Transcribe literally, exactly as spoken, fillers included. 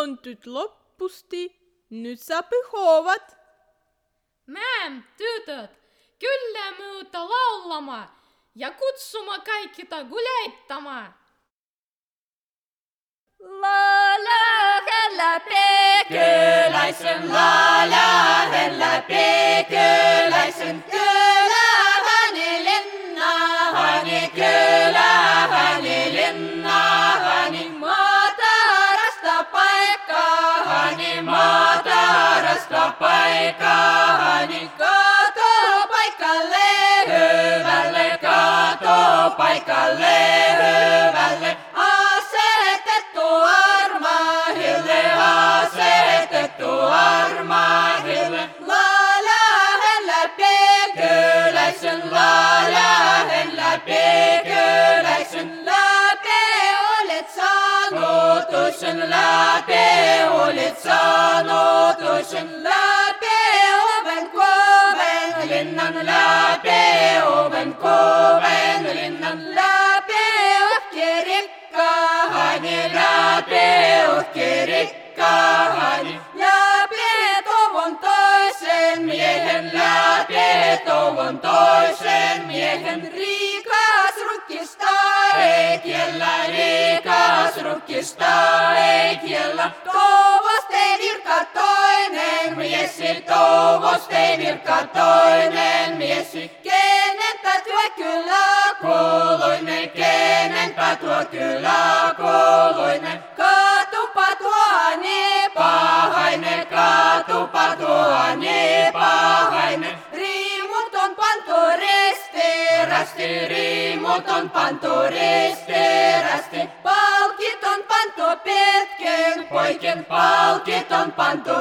on tüt loppusti, nyt saapi hoovat. Mäm, tytöt, kyllä muuta laulama ja kutsuma kaikki ta guleittama. Laala peköläisen, laala peköläisen, kylähäni linnahani, kylähäni linnahani, maatarasta paikkahani, maatarasta paikkahani, kato paikalle hyvälle, kato paikalle hyvälle. Armahille, laala peköläisen, laala peköläisen, läpe olet sanotuisen, läpe olet sanotuisen, läpe oven koven linnan, läpe oven koven linnan, läpe ohki rikkahani, läpe ohki rikkahani. Miehen läpi toivon toisen miehen, rikas rukkista ei kiellä, rikas rukkista ei kiellä. Toivost ei virka toinen miesi, toivost ei virka toinen miesi. Kenenpä tuo kyllä kuuluinen, kenenpä tuo kyllä kuuluinen. Katupa tuohani pahainen, katupa tuohani pahainen. Riimut on pantu ristirästi, riimut on pantu ristirästi. Palkit on pantu pitkin poikin, palkit on pantu